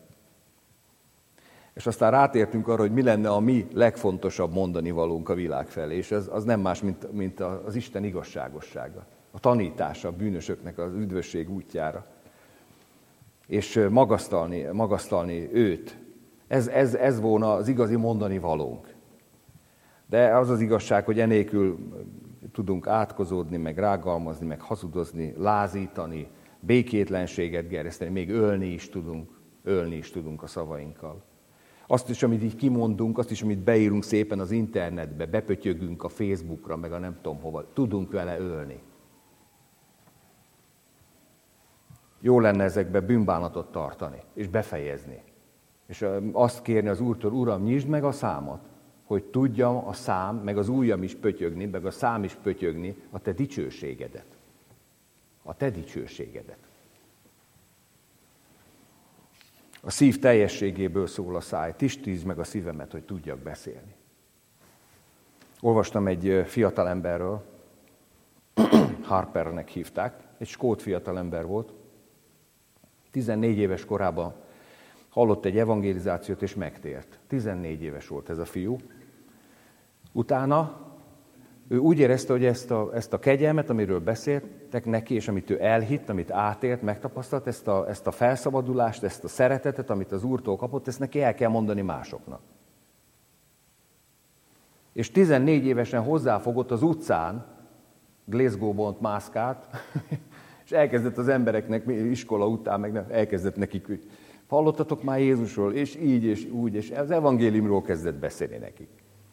és aztán rátértünk arra, hogy mi lenne a mi legfontosabb mondani valónk a világ felé. És ez az nem más, mint, mint az Isten igazságossága. A tanítása a bűnösöknek az üdvösség útjára. És magasztalni, magasztalni őt. Ez, ez, ez volna az igazi mondani valónk. De az az igazság, hogy enélkül tudunk átkozódni, meg rágalmazni, meg hazudozni, lázítani, békétlenséget gerjeszteni, még ölni is tudunk, ölni is tudunk a szavainkkal. Azt is, amit így kimondunk, azt is, amit beírunk szépen az internetbe, bepötyögünk a Facebookra, meg a nem tudom hova, tudunk vele ölni. Jó lenne ezekbe bűnbánatot tartani, és befejezni. És azt kérni az Úrtól, Uram, nyisd meg a számat, hogy tudjam a szám, meg az ujjam is pötyögni, meg a szám is pötyögni a te dicsőségedet. A te dicsőségedet. A szív teljességéből szól a száj, tisztítsd meg a szívemet, hogy tudjak beszélni. Olvastam egy fiatalemberről, Harpernek hívták, egy skót fiatalember volt, tizennégy éves korában hallott egy evangelizációt, és megtért. tizennégy éves volt ez a fiú. Utána ő úgy érezte, hogy ezt a, ezt a kegyelmet, amiről beszéltek neki, és amit ő elhitt, amit átélt, megtapasztalt, ezt a, ezt a felszabadulást, ezt a szeretetet, amit az Úrtól kapott, ezt neki el kell mondani másoknak. És tizennégy évesen hozzáfogott az utcán, Glasgow-ban mászkált, és elkezdett az embereknek iskola után, meg nem, elkezdett nekik, hogy hallottatok már Jézusról, és így, és úgy, és az evangéliumról kezdett beszélni nekik.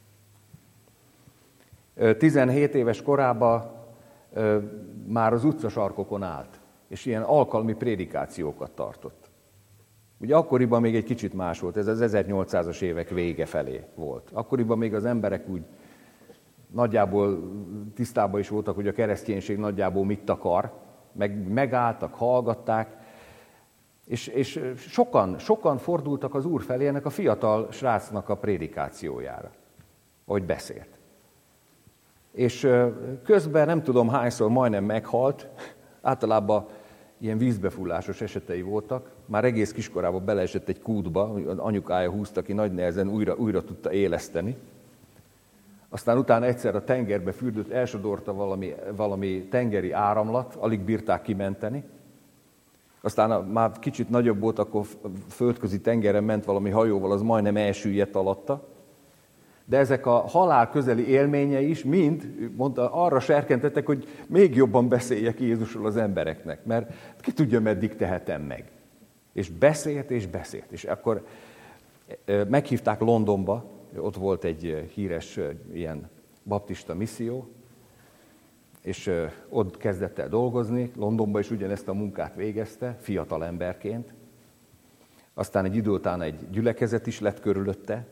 tizenhét éves korában már az utcasarkokon állt, és ilyen alkalmi prédikációkat tartott. Ugye akkoriban még egy kicsit más volt, ez az ezernyolcszázas évek vége felé volt. Akkoriban még az emberek úgy nagyjából tisztában is voltak, hogy a kereszténység nagyjából mit akar, meg megálltak, hallgatták, és, és sokan, sokan fordultak az Úr felé ennek a fiatal srácnak a prédikációjára, ahogy beszélt. És közben nem tudom hányszor majdnem meghalt, általában ilyen vízbefullásos esetei voltak, már egész kiskorában beleesett egy kútba, az anyukája húzta ki, nagy nehezen újra, újra tudta éleszteni. Aztán utána egyszer a tengerbe fürdött, elsodorta valami, valami tengeri áramlat, alig bírták kimenteni. Aztán a, már kicsit nagyobb volt, akkor földközi tengeren ment valami hajóval, az majdnem elsüllyedt alatta. De ezek a halál közeli élményei is mind, mondta, arra serkentettek, hogy még jobban beszéljek Jézusról az embereknek, mert ki tudja, meddig tehetem meg. És beszélt, és beszélt. És akkor meghívták Londonba, ott volt egy híres ilyen baptista misszió, és ott kezdett el dolgozni, Londonban is ugyanezt a munkát végezte, fiatal emberként. Aztán egy idő után egy gyülekezet is lett körülötte,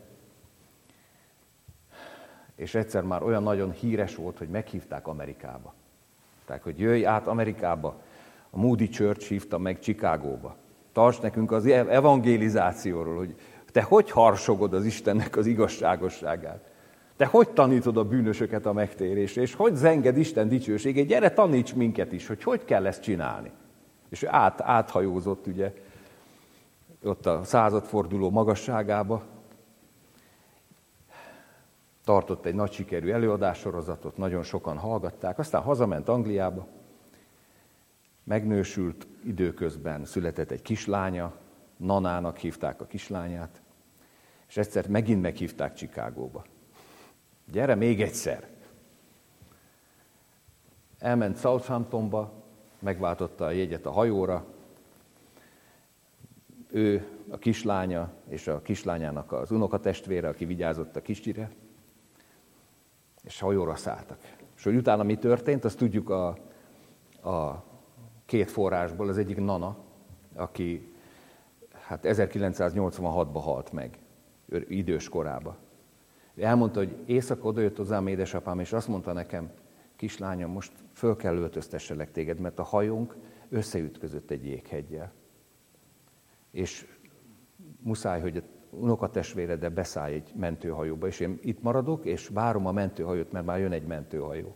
és egyszer már olyan nagyon híres volt, hogy meghívták Amerikába. Tehát, hogy jöjj át Amerikába. A Moody Church hívta meg Chicagóba. Tarts nekünk az evangelizációról, hogy te hogy harsogod az Istennek az igazságosságát. Te hogy tanítod a bűnösöket a megtérésre, és hogy zenged Isten dicsőségét, gyere taníts minket is, hogy hogy kell ezt csinálni. És át, áthajózott ugye ott a századforduló magasságába, tartott egy nagy sikerű előadássorozatot, nagyon sokan hallgatták, aztán hazament Angliába, megnősült, időközben született egy kislánya, Nanának hívták a kislányát, és egyszer megint meghívták Chicagóba. Gyere még egyszer! Elment Southamptonba, megváltotta a jegyet a hajóra, ő, a kislánya és a kislányának az unokatestvére, aki vigyázott a kisgyire, és hajóra szálltak. És hogy utána mi történt, azt tudjuk a, a két forrásból, az egyik Nana, aki hát ezerkilencszáznyolcvanhatban halt meg, idős korában. Elmondta, hogy éjszaka odajött hozzám édesapám, és azt mondta nekem, kislányom, most föl kell öltöztesselek téged, mert a hajónk összeütközött egy jégheggyel. És muszáj, hogy a unokatestvéreddel beszállj egy mentőhajóba, és én itt maradok, és várom a mentőhajót, mert már jön egy mentőhajó.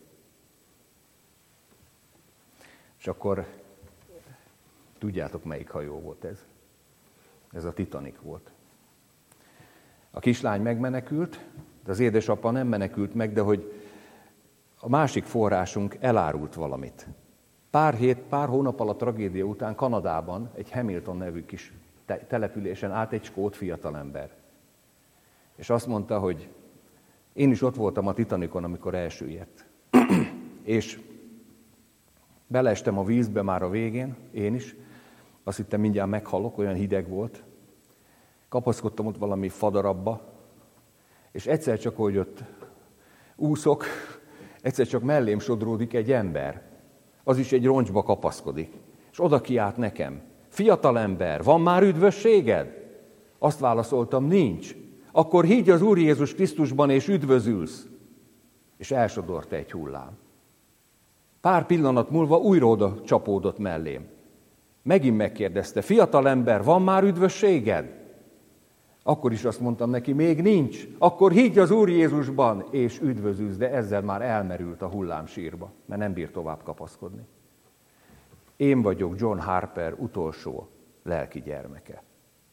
És akkor tudjátok, melyik hajó volt ez? Ez a Titanic volt. A kislány megmenekült, de az édesapa nem menekült meg, de hogy a másik forrásunk elárult valamit. Pár hét, pár hónap alatt a tragédia után Kanadában egy Hamilton nevű kis településen állt egy skót fiatalember. És azt mondta, hogy én is ott voltam a Titanicon, amikor elsüllyedt. És beleestem a vízbe már a végén, én is. Azt hittem, mindjárt meghalok, olyan hideg volt. Kapaszkodtam ott valami fadarabba, és egyszer csak, hogy ott úszok, egyszer csak mellém sodródik egy ember. Az is egy roncsba kapaszkodik. És oda kiált nekem. Fiatal ember, van már üdvösséged? Azt válaszoltam, nincs. Akkor higgy az Úr Jézus Krisztusban, és üdvözülsz. És elsodort egy hullám. Pár pillanat múlva újra oda csapódott mellém. Megint megkérdezte, fiatal ember, van már üdvösséged? Akkor is azt mondtam neki, még nincs. Akkor higgy az Úr Jézusban, és üdvözülsz, de ezzel már elmerült a hullámsírba, mert nem bír tovább kapaszkodni. Én vagyok John Harper utolsó lelki gyermeke.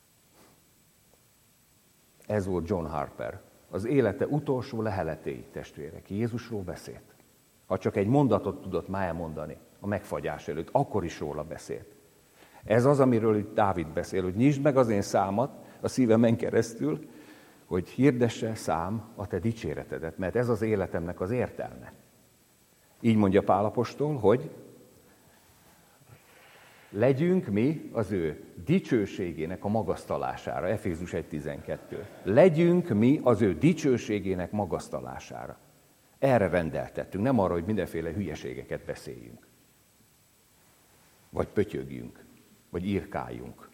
Ez volt John Harper. Az élete utolsó leheletéi, testvérek. Jézusról beszélt. Ha csak egy mondatot tudott már elmondani a megfagyás előtt, akkor is róla beszélt. Ez az, amiről itt Dávid beszél, hogy nyisd meg az én számat a szívemen keresztül, hogy hirdesse szám a te dicséretedet, mert ez az életemnek az értelme. Így mondja Pál apostol, hogy legyünk mi az ő dicsőségének a magasztalására. Efézus egy tizenkettő. Legyünk mi az ő dicsőségének magasztalására. Erre rendeltettünk, nem arra, hogy mindenféle hülyeségeket beszéljünk. Vagy pötyögjünk, vagy írkáljunk.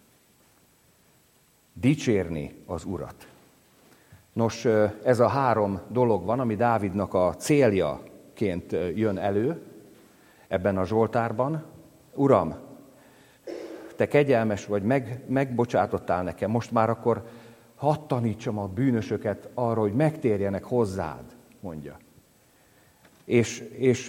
Dicsérni az Urat. Nos, ez a három dolog van, ami Dávidnak a céljaként jön elő ebben a Zsoltárban. Uram, te kegyelmes vagy, meg, megbocsátottál nekem, most már akkor hadd tanítsam a bűnösöket arra, hogy megtérjenek hozzád, mondja. És, és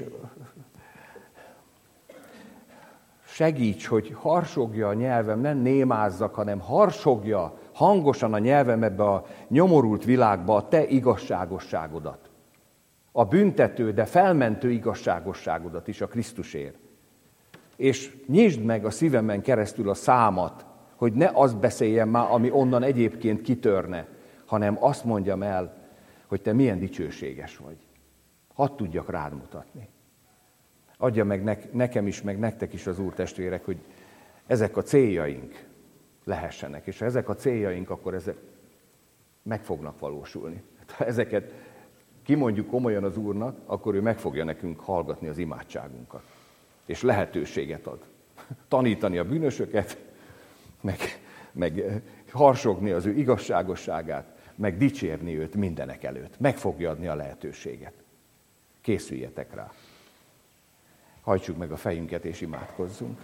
segíts, hogy harsogja a nyelvem, nem némázzak, hanem harsogja hangosan a nyelvem ebbe a nyomorult világba a te igazságosságodat. A büntető, de felmentő igazságosságodat is a Krisztusért. És nyisd meg a szívemen keresztül a számat, hogy ne azt beszéljem már, ami onnan egyébként kitörne, hanem azt mondjam el, hogy te milyen dicsőséges vagy. Hadd tudjak rád mutatni. Adja meg nekem is, meg nektek is az Úr, testvérek, hogy ezek a céljaink lehessenek. És ha ezek a céljaink, akkor ezek meg fognak valósulni. Ha ezeket kimondjuk komolyan az Úrnak, akkor ő meg fogja nekünk hallgatni az imádságunkat. És lehetőséget ad. Tanítani a bűnösöket, meg, meg harsogni az ő igazságosságát, meg dicsérni őt mindenek előtt. Meg fogja adni a lehetőséget. Készüljetek rá. Hajtsuk meg a fejünket és imádkozzunk.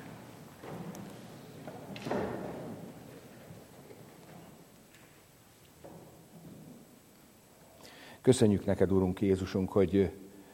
Köszönjük neked, Urunk Jézusunk, hogy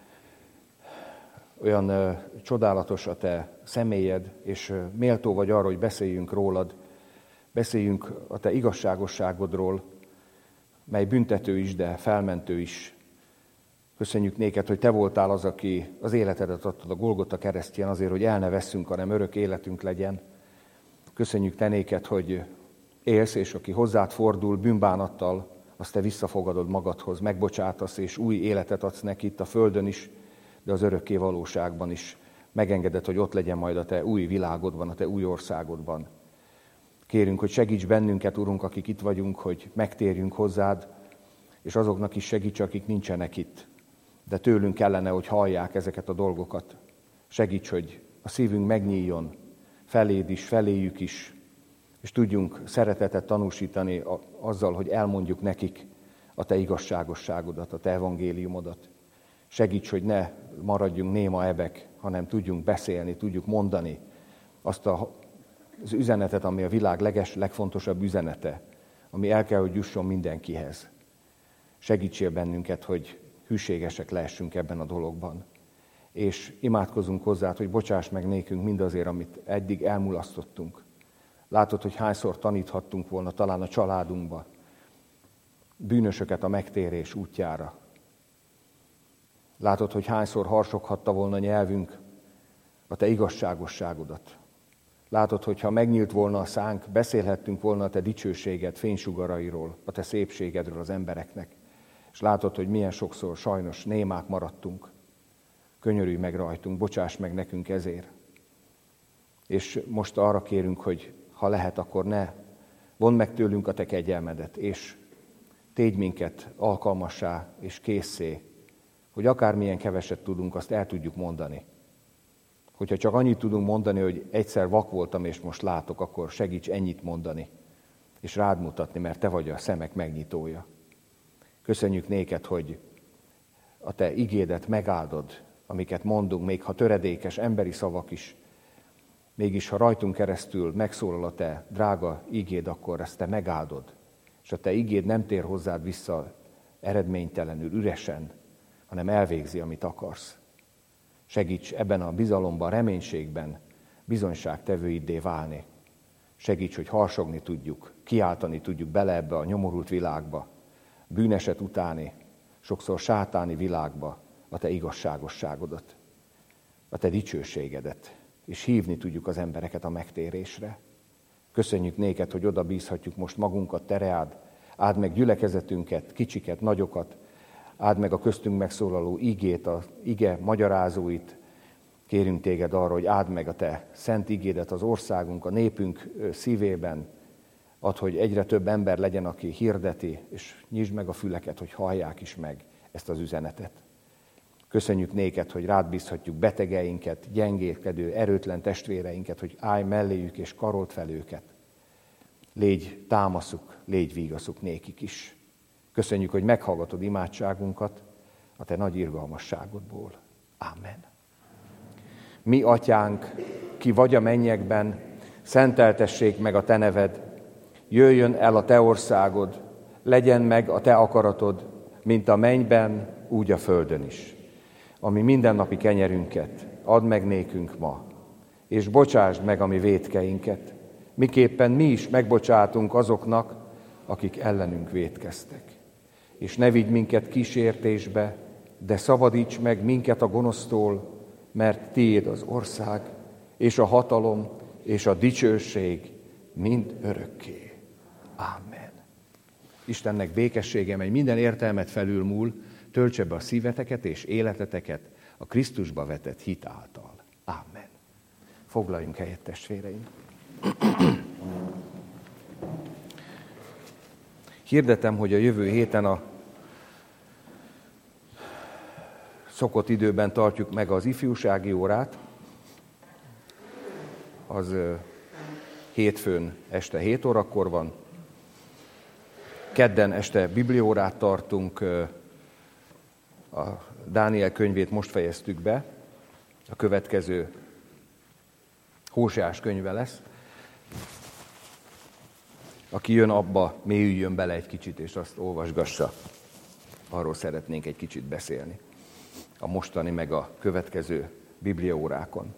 olyan uh, csodálatos a te személyed, és uh, méltó vagy arra, hogy beszéljünk rólad, beszéljünk a te igazságosságodról, mely büntető is, de felmentő is. Köszönjük néked, hogy te voltál az, aki az életedet adtad a Golgota keresztjén azért, hogy el ne vesszünk, hanem örök életünk legyen. Köszönjük te néked, hogy élsz, és aki hozzád fordul bűnbánattal, azt te visszafogadod magadhoz, megbocsátasz, és új életet adsz neki itt a földön is, de az örökké valóságban is. Megengeded, hogy ott legyen majd a te új világodban, a te új országodban. Kérünk, hogy segíts bennünket, Urunk, akik itt vagyunk, hogy megtérjünk hozzád, és azoknak is segíts, akik nincsenek itt. De tőlünk kellene, hogy hallják ezeket a dolgokat. Segíts, hogy a szívünk megnyíljon, feléd is, feléjük is, és tudjunk szeretetet tanúsítani azzal, hogy elmondjuk nekik a te igazságosságodat, a te evangéliumodat. Segíts, hogy ne maradjunk néma ebek, hanem tudjunk beszélni, tudjuk mondani azt a, az üzenetet, ami a világ leges, legfontosabb üzenete, ami el kell, hogy jusson mindenkihez. Segítsél bennünket, hogy hűségesek lehessünk ebben a dologban. És imádkozunk hozzád, hogy bocsáss meg nékünk mindazért, amit eddig elmulasztottunk. Látod, hogy hányszor taníthattunk volna talán a családunkba bűnösöket a megtérés útjára. Látod, hogy hányszor harsoghatta volna nyelvünk a te igazságosságodat. Látod, hogy ha megnyílt volna a szánk, beszélhettünk volna a te dicsőséged fénysugarairól, a te szépségedről az embereknek. És látod, hogy milyen sokszor sajnos némák maradtunk. Könyörülj meg rajtunk, bocsáss meg nekünk ezért. És most arra kérünk, hogy ha lehet, akkor ne vondd meg tőlünk a te kegyelmedet, és tégy minket alkalmassá és készé, hogy akármilyen keveset tudunk, azt el tudjuk mondani. Hogyha csak annyit tudunk mondani, hogy egyszer vak voltam, és most látok, akkor segíts ennyit mondani, és rád mutatni, mert te vagy a szemek megnyitója. Köszönjük néked, hogy a te igédet megáldod, amiket mondunk, még ha töredékes emberi szavak is, mégis ha rajtunk keresztül megszólal a te drága igéd, akkor ezt te megáldod, és a te igéd nem tér hozzád vissza eredménytelenül, üresen, hanem elvégzi, amit akarsz. Segíts ebben a bizalomban, reménységben bizonyságtevőiddé válni. Segíts, hogy harsogni tudjuk, kiáltani tudjuk bele ebbe a nyomorult világba, bűneset utáni, sokszor sátáni világba a te igazságosságodat, a te dicsőségedet, és hívni tudjuk az embereket a megtérésre. Köszönjük néked, hogy oda bízhatjuk most magunkat, te reád, áld meg gyülekezetünket, kicsiket, nagyokat, áld meg a köztünk megszólaló igét, a ige magyarázóit. Kérünk téged arra, hogy áld meg a te szent igédet az országunk, a népünk szívében. Add, hogy egyre több ember legyen, aki hirdeti, és nyisd meg a füleket, hogy hallják is meg ezt az üzenetet. Köszönjük néked, hogy rád bízhatjuk betegeinket, gyengélkedő, erőtlen testvéreinket, hogy állj melléjük és karold fel őket. Légy támaszuk, légy vígaszuk nékik is. Köszönjük, hogy meghallgatod imádságunkat a te nagy irgalmasságodból. Ámen. Mi, atyánk, ki vagy a mennyekben, szenteltessék meg a te neved, jöjjön el a te országod, legyen meg a te akaratod, mint a mennyben, úgy a földön is. Ami mindennapi kenyerünket add meg nékünk ma, és bocsásd meg a mi vétkeinket, miképpen mi is megbocsátunk azoknak, akik ellenünk vétkeztek. És ne vigy minket kísértésbe, de szabadíts meg minket a gonosztól, mert tiéd az ország, és a hatalom, és a dicsőség mind örökké. Ámen. Istennek békessége, mely minden értelmet felülmúl, töltse be a szíveteket és életeteket a Krisztusba vetett hit által. Ámen. Foglaljunk helyet, testvéreim. Hirdetem, hogy a jövő héten a szokott időben tartjuk meg az ifjúsági órát, az hétfőn este hét órakor van. Kedden este bibliaórát tartunk, a Dániel könyvét most fejeztük be, a következő Hóseás könyve lesz. Aki jön abba, mélyüljön bele egy kicsit, és azt olvasgassa. Arról szeretnénk egy kicsit beszélni. A mostani meg a következő bibliaórákon.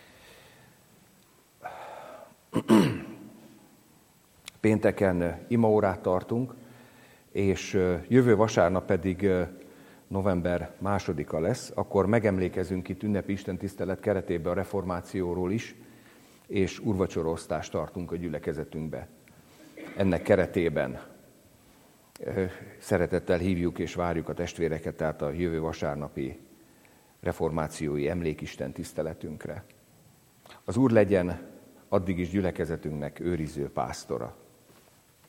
Pénteken imaórát tartunk, és jövő vasárnap pedig november másodika lesz, akkor megemlékezünk itt ünnepi istentisztelet keretében a reformációról is, és úrvacsoraosztást tartunk a gyülekezetünkbe. Ennek keretében szeretettel hívjuk és várjuk a testvéreket, tehát a jövő vasárnapi reformációi emlékisten tiszteletünkre. Az Úr legyen addig is gyülekezetünknek őriző pásztora.